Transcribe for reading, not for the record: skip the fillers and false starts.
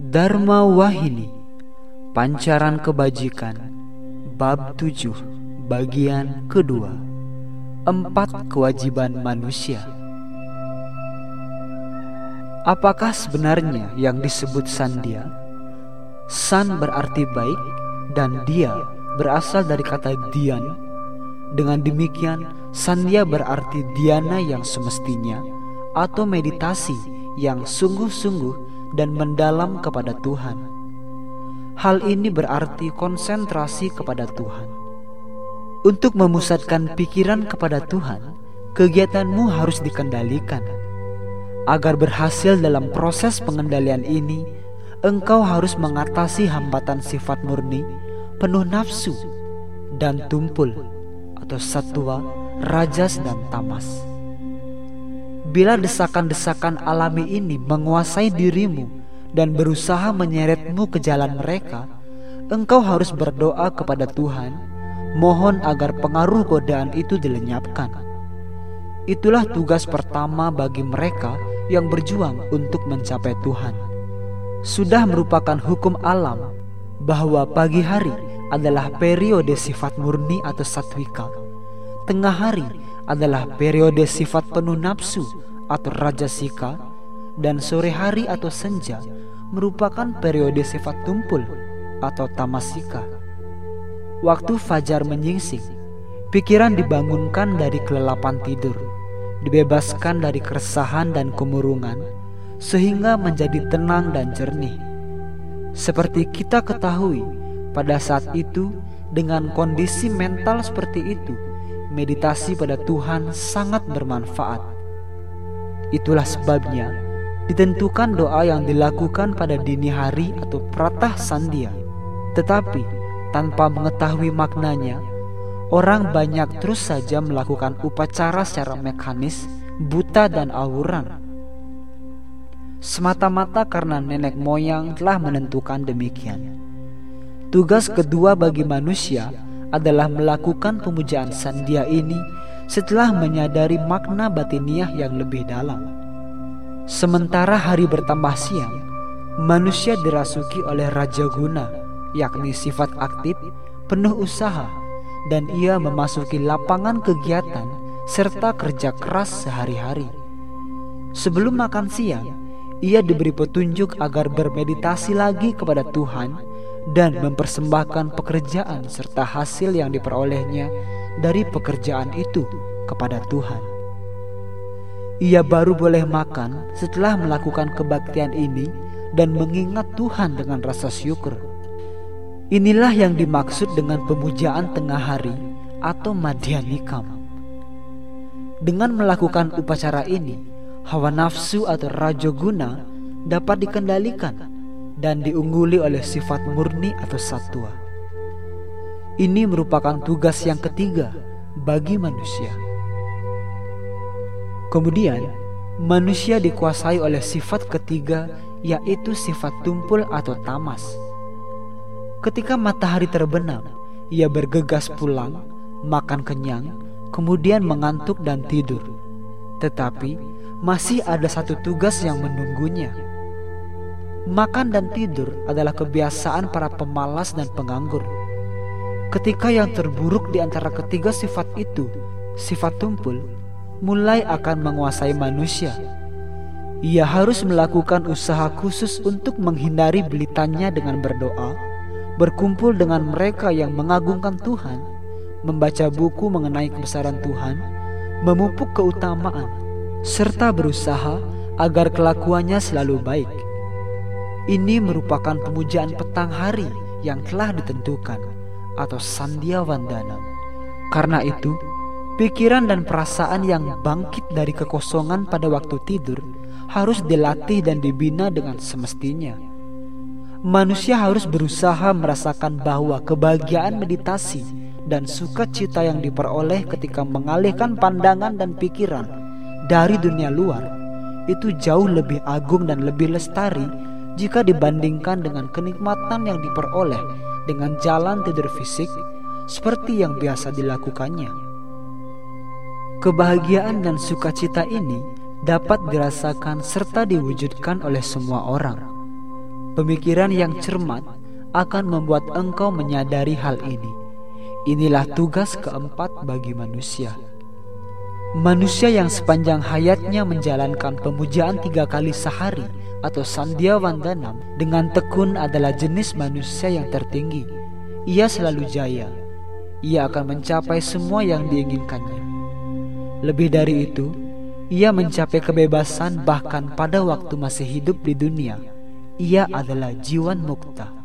Dharma Wahini, Pancaran Kebajikan, Bab 7, Bagian kedua. 4 Kewajiban Manusia. Apakah sebenarnya yang disebut sandia? San berarti baik dan dia berasal dari kata dian. Dengan demikian, sandia berarti dhyana yang semestinya atau meditasi yang sungguh-sungguh dan mendalam kepada Tuhan. Hal ini berarti konsentrasi kepada Tuhan. Untuk memusatkan pikiran kepada Tuhan, kegiatanmu harus dikendalikan. Agar berhasil dalam proses pengendalian ini, engkau harus mengatasi hambatan sifat murni, penuh nafsu, dan tumpul atau sattva, rajas, dan tamas. Bila desakan-desakan alami ini menguasai dirimu dan berusaha menyeretmu ke jalan mereka, engkau harus berdoa kepada Tuhan, mohon agar pengaruh godaan itu dilenyapkan. Itulah tugas pertama bagi mereka yang berjuang untuk mencapai Tuhan. Sudah merupakan hukum alam bahwa pagi hari adalah periode sifat murni atau satwika, tengah hari adalah periode sifat penuh nafsu atau rajasika, dan sore hari atau senja merupakan periode sifat tumpul atau tamasika. Waktu fajar menyingsing, pikiran dibangunkan dari kelelapan tidur, dibebaskan dari keresahan dan kemurungan, sehingga menjadi tenang dan jernih. Seperti kita ketahui, pada saat itu dengan kondisi mental seperti itu, meditasi pada Tuhan sangat bermanfaat. Itulah sebabnya ditentukan doa yang dilakukan pada dini hari atau pratah sandhya. Tetapi tanpa mengetahui maknanya, orang banyak terus saja melakukan upacara secara mekanis, buta dan awuran, semata-mata karena nenek moyang telah menentukan demikian. Tugas kedua bagi manusia adalah melakukan pemujaan sandhya ini setelah menyadari makna batiniah yang lebih dalam. Sementara hari bertambah siang, manusia dirasuki oleh raja guna, yakni sifat aktif, penuh usaha, dan ia memasuki lapangan kegiatan serta kerja keras sehari-hari. Sebelum makan siang, ia diberi petunjuk agar bermeditasi lagi kepada Tuhan dan mempersembahkan pekerjaan serta hasil yang diperolehnya dari pekerjaan itu kepada Tuhan. Ia baru boleh makan setelah melakukan kebaktian ini dan mengingat Tuhan dengan rasa syukur. Inilah yang dimaksud dengan pemujaan tengah hari atau madhyanikam. Dengan melakukan upacara ini, hawa nafsu atau rajoguna dapat dikendalikan dan diungguli oleh sifat murni atau sattva. Ini merupakan tugas yang ketiga bagi manusia. Kemudian, manusia dikuasai oleh sifat ketiga, yaitu sifat tumpul atau tamas. Ketika matahari terbenam, ia bergegas pulang, makan kenyang, kemudian mengantuk dan tidur. Tetapi masih ada satu tugas yang menunggunya. Makan dan tidur adalah kebiasaan para pemalas dan penganggur. Ketika yang terburuk di antara ketiga sifat itu, sifat tumpul, mulai akan menguasai manusia, ia harus melakukan usaha khusus untuk menghindari belitannya dengan berdoa, berkumpul dengan mereka yang mengagungkan Tuhan, membaca buku mengenai kebesaran Tuhan, memupuk keutamaan, serta berusaha agar kelakuannya selalu baik. Ini merupakan pemujaan petang hari yang telah ditentukan atau sandhya vandana. Karena itu, pikiran dan perasaan yang bangkit dari kekosongan pada waktu tidur harus dilatih dan dibina dengan semestinya. Manusia harus berusaha merasakan bahwa kebahagiaan meditasi dan sukacita yang diperoleh ketika mengalihkan pandangan dan pikiran dari dunia luar itu jauh lebih agung dan lebih lestari jika dibandingkan dengan kenikmatan yang diperoleh dengan jalan tidur fisik seperti yang biasa dilakukannya. Kebahagiaan dan sukacita ini dapat dirasakan serta diwujudkan oleh semua orang. Pemikiran yang cermat akan membuat engkau menyadari hal ini. Inilah tugas keempat bagi manusia. Manusia yang sepanjang hayatnya menjalankan pemujaan 3 kali sehari atau Sandhya Vandanam dengan tekun adalah jenis manusia yang tertinggi. Ia selalu jaya. Ia akan mencapai semua yang diinginkannya. Lebih dari itu, ia mencapai kebebasan bahkan pada waktu masih hidup di dunia. Ia adalah Jiwan Mukta.